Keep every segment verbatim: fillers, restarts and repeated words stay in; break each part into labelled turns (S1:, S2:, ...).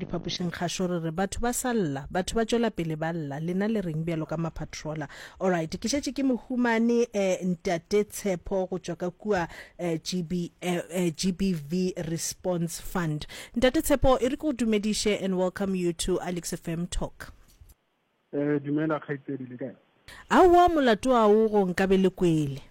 S1: diphapušing kgašo re re batho ba sa lla batho ba tšwela pele ba lla lena le reng bjalo ka mapatrola. Alright, ke šetše ke mohumane eh, Ntate Tshepo go tšwa ka kua eh, G B, eh, eh, G B V Response Fund. Ntate Tshepo, e re ko dumediše and welcome you to Alex F M Talk.
S2: Eh dumela kgaitsedi le kae?
S1: Awa molato a o go nka be le kwele.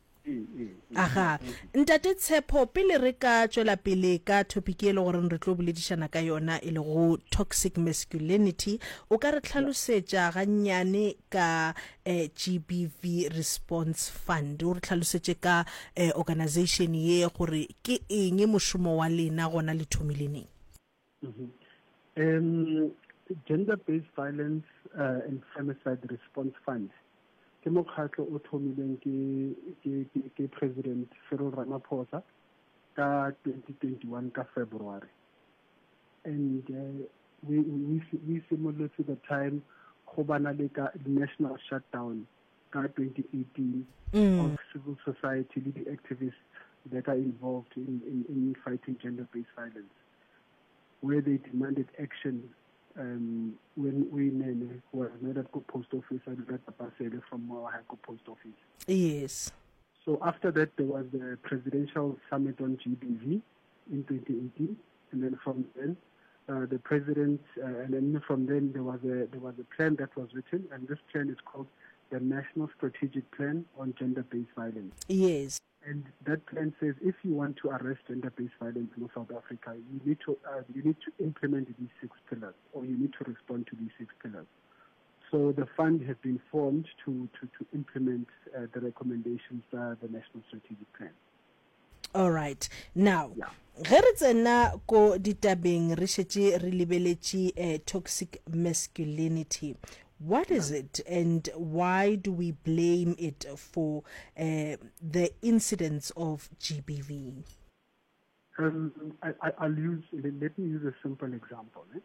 S1: Aha, Ntate Tshepo, pele re ka tšwela pele ka topic e le gore re tlo boledišana ka yona e le go toxic masculinity, o ka re tlhalosetša gannyane ka eh, G B V Response Fund, o re tlhalosetše ka eh, organization ye gore ke eng mošomo wa lena gona le thomileneng.
S2: Mhm. Um Gender-based violence uh, and femicide response fund ke mokgatlo o thomileng ke ke ke President Cyril Ramaphosa ka twenty twenty-one ka February, and uh, we we we similar to the time go bana le ka national shutdown ka twenty eighteen mm. of civil society le the activists that are involved in in, in fighting gender-based violence, where they demanded action. Um, when we Nene was made at the post office and got the parcel from our high post office.
S1: Yes.
S2: So after that, there was the presidential summit on G B V in twenty eighteen, and then from then, uh, the president, uh, and then from then there was a there was a plan that was written, and this plan is called the National Strategic Plan on Gender-Based Violence.
S1: Yes.
S2: And that plan says if you want to arrest gender-based violence in South Africa, you need to uh, you need to implement these six pillars, or you need to respond to these six pillars. So the fund has been formed to to, to implement uh, the recommendations of the National Strategic Plan.
S1: All right. Now,
S2: yeah.
S1: ge re tsena ko ditabeng re šetše re lebeletše eh, toxic masculinity. What is it, and why do we blame it for uh, the incidents of G B V?
S2: Um, I, I'll use, let me use a simple example. Eh?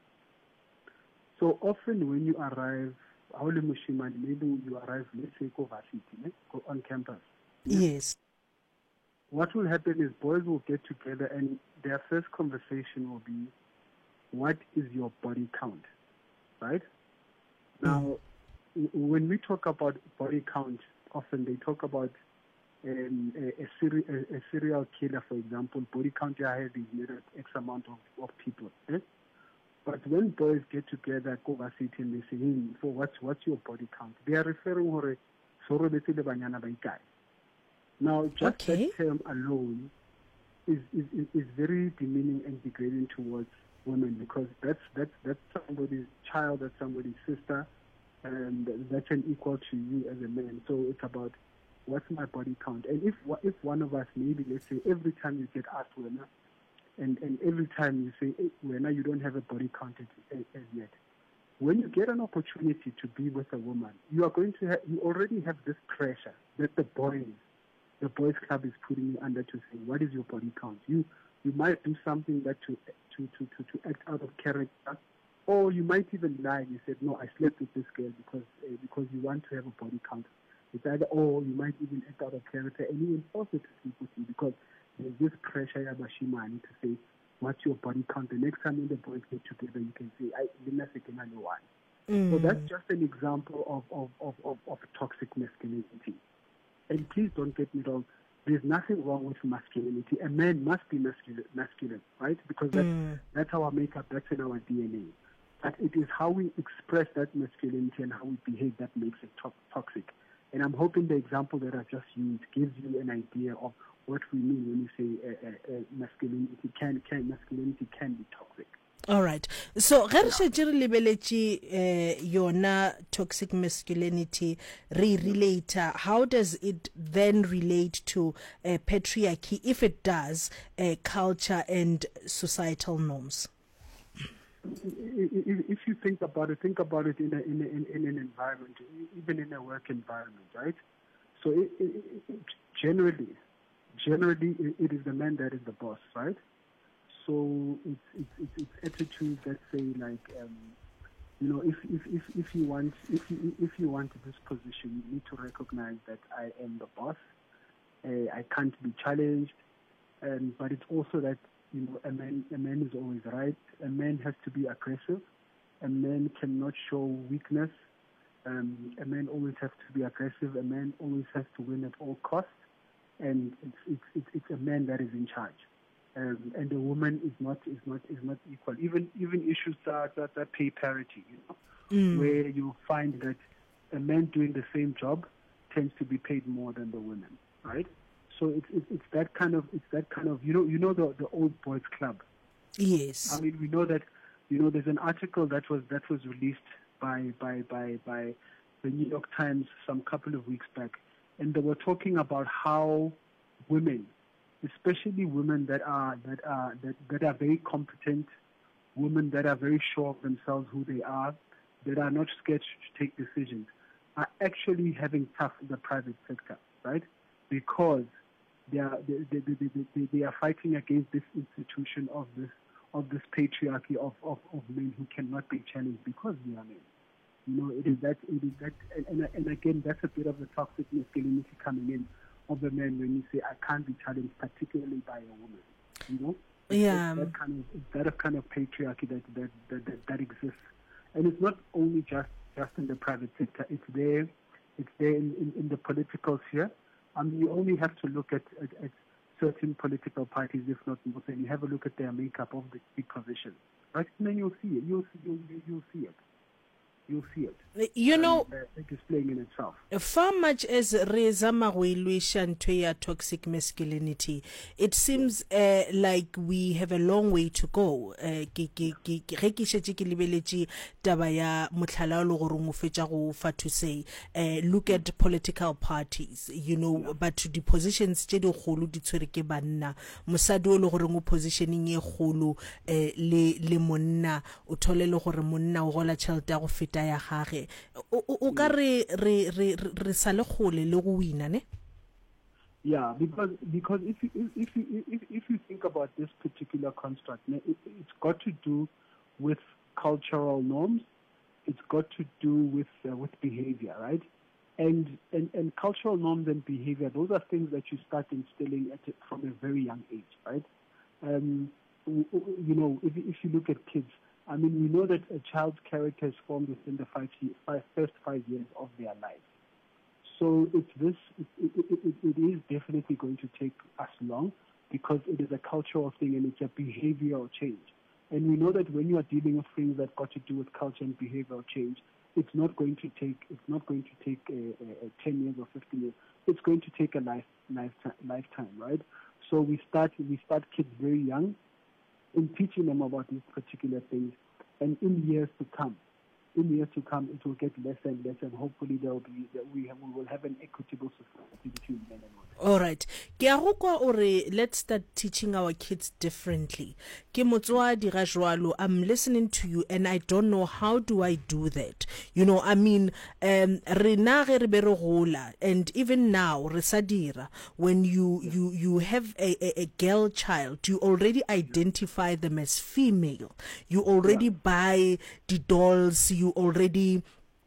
S2: So often when you arrive, maybe you arrive, let's say, varsity, eh? on campus.
S1: Eh? Yes.
S2: What will happen is boys will get together and their first conversation will be, what is your body count, right? Now, mm. when we talk about body count, often they talk about um, a, a, seri- a, a serial killer, for example. Body count I have is made of X amount of, of people. Eh? But when boys get together, go varsity, and they say, hey, so what's, what's your body count? They are referring to Now, just
S1: okay.
S2: that term alone is, is, is very demeaning and degrading towards women, because that's that's that's somebody's child, that's somebody's sister, and that's an equal to you as a man. So it's about what's my body count, and if if one of us, maybe let's say every time you get asked Wena, and and every time you say hey, Wena, you don't have a body count as, as yet. When you get an opportunity to be with a woman, you are going to have, you already have this pressure that the boys, the boys club is putting you under to say, what is your body count? You you might do something that to To, to, to, to act out of character, or you might even lie. You said, no, I slept with this girl because uh, because you want to have a body count. It's either, or you might even act out of character and you enforce it to sleep with you because there's this pressure Yabashimani to say, what's your body count? The next time when the boys get together, you can say, I didn't one. Mm. So that's just an example of, of, of, of, of toxic masculinity. And please don't get me wrong. There's nothing wrong with masculinity. A man must be masculine, masculine, right? Because that's, mm. that's our makeup, that's in our D N A. But it is how we express that masculinity and how we behave that makes it to- toxic. And I'm hoping the example that I just used gives you an idea of what we mean when we say uh, uh, uh, masculinity can, can masculinity can be toxic.
S1: All right. So, ge re šetše re lebeletše eh, yona toxic masculinity re-relater, how does it then relate to uh, patriarchy, if it does, uh, culture and societal norms?
S2: If you think about it, think about it in, a, in, a, in, in an environment, even in a work environment, right? So, it, it, it, generally, generally, it is the man that is the boss, right? So it's it's it's, it's attitude that say like um, you know if, if, if, if you want if you if you want this position, you need to recognize that I am the boss. Uh, I can't be challenged, and but it's also that you know, a man, a man is always right. A man has to be aggressive. A man cannot show weakness. Um, a man always has to be aggressive. A man always has to win at all costs. And it's it's it's, it's a man that is in charge. Um, and the woman is not is not is not equal. Even even issues that that, that pay parity, you know, mm. where you find that a man doing the same job tends to be paid more than the women, right? So it's it's, it's that kind of it's that kind of you know you know the the old boys club.
S1: Yes.
S2: I mean we know that you know there's an article that was that was released by by by by the New York Times some couple of weeks back, and they were talking about how women, especially women that are that are that, that are very competent, women that are very sure of themselves, who they are, that are not scared to take decisions, are actually having tough in the private sector, right? Because they are they, they, they, they, they are fighting against this institution of this of this patriarchy of, of, of men who cannot be challenged because we are men. You know, it is that it is that and, and, and again that's a bit of the toxic masculinity coming in of a man when you say I can't be challenged, particularly by a woman. You know? It's
S1: yeah.
S2: That kind of it's that kind of patriarchy that that, that that that exists. And it's not only just, just in the private sector, it's there it's there in, in, in the political sphere. I mean you only have to look at, at, at certain political parties, if not most, and you have a look at their makeup of the big positions. Right? And then you'll see it. You'll see you'll, you'll see it. You'll see it.
S1: You know,
S2: um, uh, displaying in itself.
S1: Far much as re zama go ilwisha ntho ya toxic masculinity, it seems uh, like we have a long way to go. Ke ke ke ge ke shetse ke lebeletše taba ya mohlala o le gore mo fetša go fa to say uh, look at political parties, you know, yeah. But to the positions tše di kgolo di tshwere ke banna, mosadi o le gore mo positioning e kgolo uh, le le monna o thole le gore monna o gola tšhelete ya go feta ya gage o ka re re re re sa le gole le go wina ne.
S2: Yeah, because because if you if you if, if you think about this particular construct, it, it's got to do with cultural norms. It's got to do with uh, with behavior, right? And, and and cultural norms and behavior, those are things that you start instilling at a, from a very young age, right? Um, you know, if if you look at kids. I mean, we know that a child's character is formed within the five, five, first five years of their life. So it's this, it, it, it, it is definitely going to take us long because it is a cultural thing and it's a behavioral change. And we know that when you are dealing with things that got to do with culture and behavioral change, it's not going to take, it's not going to take a, a, a ten years or fifteen years. It's going to take a life, lifetime, lifetime, right? So we start, we start kids very young in teaching them about these particular things, and in years to come, in years to come, it will get less and less, and hopefully there will be that we have, we will have an equitable society between men and women.
S1: All right, ke a go kwa ore let's start teaching our kids differently. Ke motswadi ga jwalo, I'm listening to you and I don't know how do I do that. You know, I mean, um re na ge re be re gola, and even now re sa dira, when you yeah. you you have a, a a girl child, you already identify them as female. You already yeah. buy the dolls, you already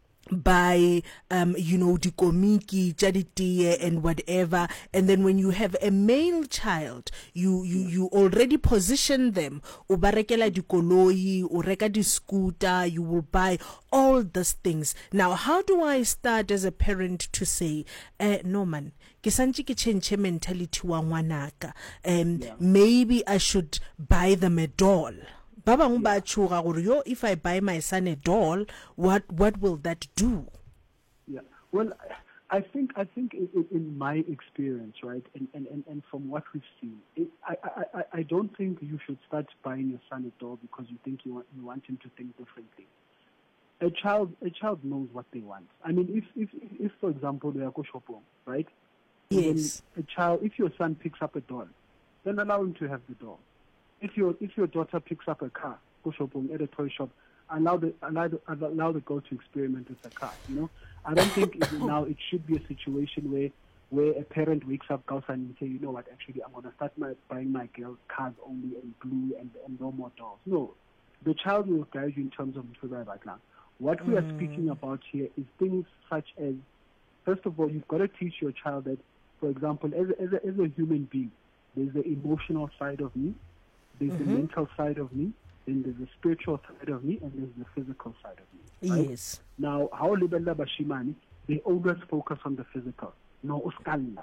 S1: by um you know the komiki charity and whatever, and then when you have a male child you you you already position them o barekela dikoloi o reka di scooter, you will buy all these things. Now how do I start as a parent to say eh no man ke santse ke change mentality wa ngwanaka, um yeah. maybe I should buy them a doll. Baba ngba chuga gore yo, if I buy my son a doll, what what will that do?
S2: Yeah. Well, I think I think in, in my experience, right, and, and, and, and from what we've seen, it, I, I I don't think you should start buying your son a doll because you think you want you want him to think differently. A child a child knows what they want. I mean, if if if for example they are go shopping, right?
S1: Yes.
S2: Then a child, if your son picks up a doll, then allow him to have the doll. If your if your daughter picks up a car, go shopping at a toy shop, allow the allow the, allow the girl to experiment with the car. You know, I don't think it, now it should be a situation where where a parent wakes up and say, you know what, actually I'm gonna start my buying my girl cars only and blue and, and no more dolls. No, the child will guide you in terms of background. What we mm. are speaking about here is things such as, first of all, you've got to teach your child that, for example, as a, as a, as a human being, there's the emotional side of me. There's
S1: mm-hmm.
S2: the mental side of me, then there's the spiritual side of me, and there's the physical side of me. Right?
S1: Yes.
S2: Now, how libella bashimani, they always focus on the physical. No, uskalla.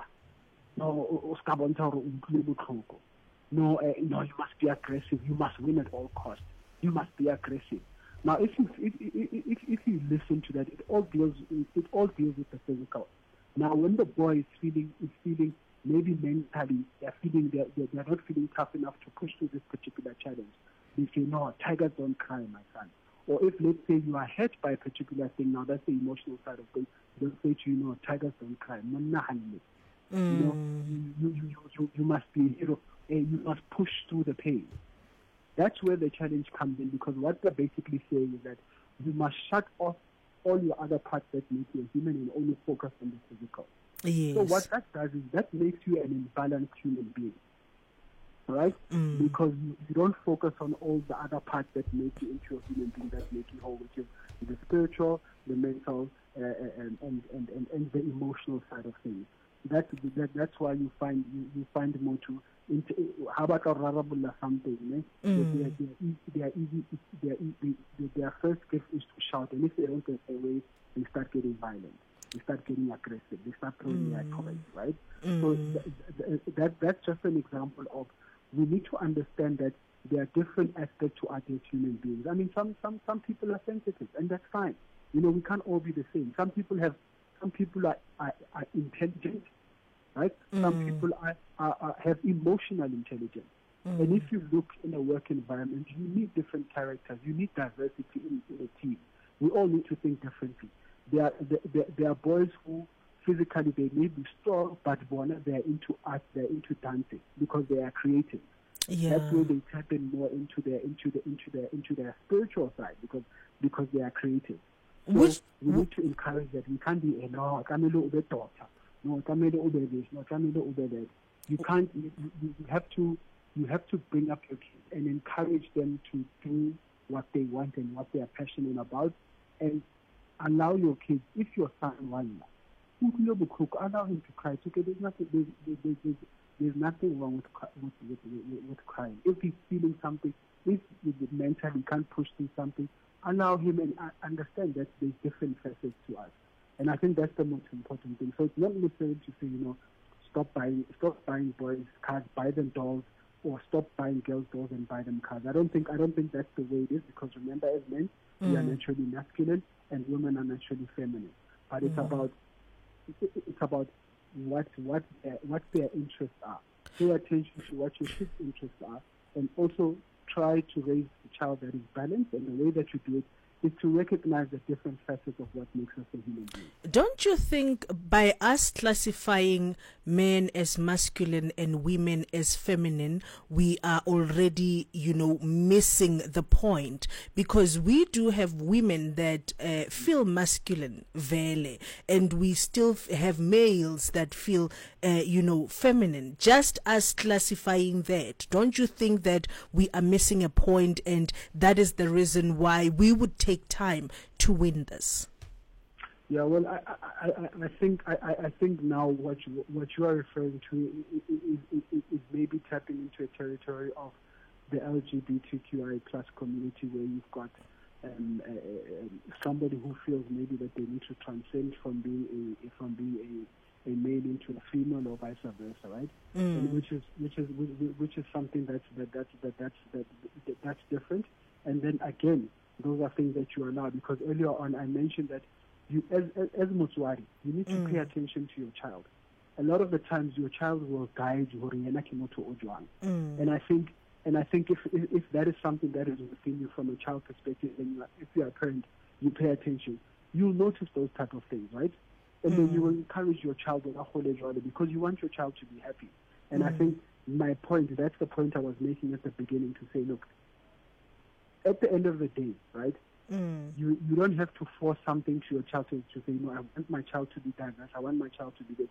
S2: No, uskabonta or no, uh, no, you must be aggressive. You must win at all costs. You must be aggressive. Now, if you if, if, if, if you listen to that, it all deals it all deals with the physical. Now, when the boy is feeling is feeling maybe mentally they're feeling they're, they're not feeling tough enough to push through this particular challenge, they say, "No, tigers don't cry, my son." Or if let's say you are hurt by a particular thing, now that's the emotional side of things. They'll say to you, "No, tigers don't cry." Mm. You know, you, you, you, you, you must be a hero. You must push through the pain. That's where the challenge comes in, because what they're basically saying is that you must shut off all your other parts that make you a human and only focus on the physical.
S1: Yes.
S2: So what that does is that makes you an imbalanced human being, right?
S1: Mm.
S2: Because you, you don't focus on all the other parts that make you into a human being, that make you whole, which is the spiritual, the mental, uh, and, and, and, and, and the emotional side of things. That's that, that's why you find you, you find more to into, how about something? Eh?
S1: Mm.
S2: They, they, they are easy. They are easy. Their first gift is to shout, and if they don't get away, they start getting violent. They start getting aggressive. They start throwing their
S1: Mm.
S2: toys, right?
S1: Mm.
S2: So th- th- that that's just an example of we need to understand that there are different aspects to us as human beings. I mean, some some some people are sensitive, and that's fine. You know, we can't all be the same. Some people have, some people are are, are intelligent. Right?
S1: Mm.
S2: Some people are, are, are, have emotional intelligence.
S1: Mm.
S2: And if you look in a work environment, you need different characters. You need diversity in, in a team. We all need to think differently. There are, there, there are boys who physically they may be strong, but they are into art, they're into dancing because they are creative.
S1: Yeah.
S2: That's where they tap in more into their into the into their into their spiritual side because because they are creative. So
S1: Which,
S2: we need to encourage that. We can't be a no, I'm a little bit daughter. No, no, you can't. You, you have to. You have to bring up your kids and encourage them to do what they want and what they are passionate about, and allow your kids. If your son wants, allow him to cry. It's okay. There's nothing. There's, there's, there's, there's nothing wrong with, with, with, with, with crying. If he's feeling something, if mentally can't push through something, allow him and understand that there's different facets to us. And I think that's the most important thing. So it's not necessarily to say, you know, stop buying, stop buying boys cars, buy them dolls, or stop buying girls dolls and buy them cars. I don't think, I don't think that's the way it is, because remember, as men, mm. we are naturally masculine and women are naturally feminine. But it's mm. about, it's about what what their, what their interests are. Pay attention to what your kids' interests are, and also try to raise a child that is balanced. And the way that you do it is to recognize the different facets of what makes us a human being.
S1: Don't you think by us classifying men as masculine and women as feminine, we are already, you know, missing the point? Because we do have women that uh, feel masculine, vele, and we still f- have males that feel, uh, you know, feminine. Just us classifying that, don't you think that we are missing a point, and that is the reason why we would take time to win this?
S2: Yeah, well, I, I, I, I think I, I think now what you, what you are referring to is, is, is, is maybe tapping into a territory of the L G B T Q I plus community, where you've got um, uh, somebody who feels maybe that they need to transcend from being a from being a, a male into a female, or vice versa, right?
S1: Mm.
S2: And which is which is which is something that's that that's that that's that, that that's different. And then again, those are things that you allow, because earlier on I mentioned that you, as as, as Motswari, you need to mm. pay attention to your child. A lot of the times, your child will guide you, mm. and I think, and I think if, if if that is something that is within you from a child perspective, and you are, if you are a parent, you pay attention, you'll notice those type of things, right? And mm. then you will encourage your child because you want your child to be happy. And mm. I think my point, that's the point I was making at the beginning, to say, look, at the end of the day, right? Mm. You you don't have to force something to your child to, to say, no, I want my child to be diverse. I want my child to be this.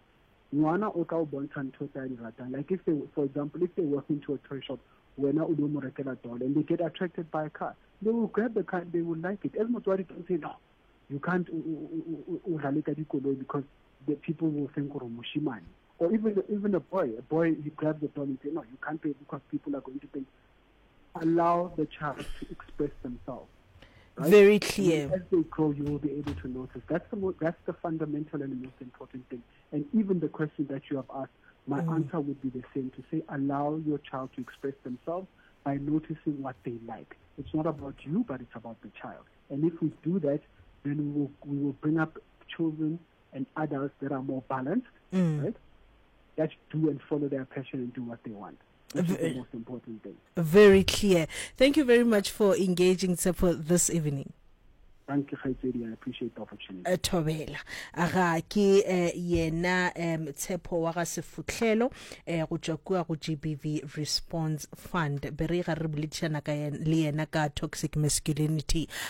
S2: Like if they, for example, if they walk into a toy shop where now and they get attracted by a car, they will grab the car and they will like it. As much as don't say, no, you can't because the people will think or even even a boy, a boy he grabs the doll and say, no, you can't pay because people are going to think. allow the child to express themselves. Right?
S1: Very clear.
S2: And as they grow, you will be able to notice. That's the mo- that's the fundamental and the most important thing. And even the question that you have asked, my mm. answer would be the same, to say allow your child to express themselves by noticing what they like. It's not about you, but it's about the child. And if we do that, then we will we will bring up children and adults that are more balanced, mm. right? That do and follow their passion and do what they want. That's the most important thing.
S1: Very clear. Thank you very much for engaging Tshepo this evening.
S2: Thank you, Khaitsedi. I appreciate the opportunity.
S1: Uh, Thobela. Aga ke uh, yena um Tshepo wa ga Sefutlhelo uh, go tswa kwa go G B V Response Fund. Bere ga re buletšana ka le yena ka toxic masculinity.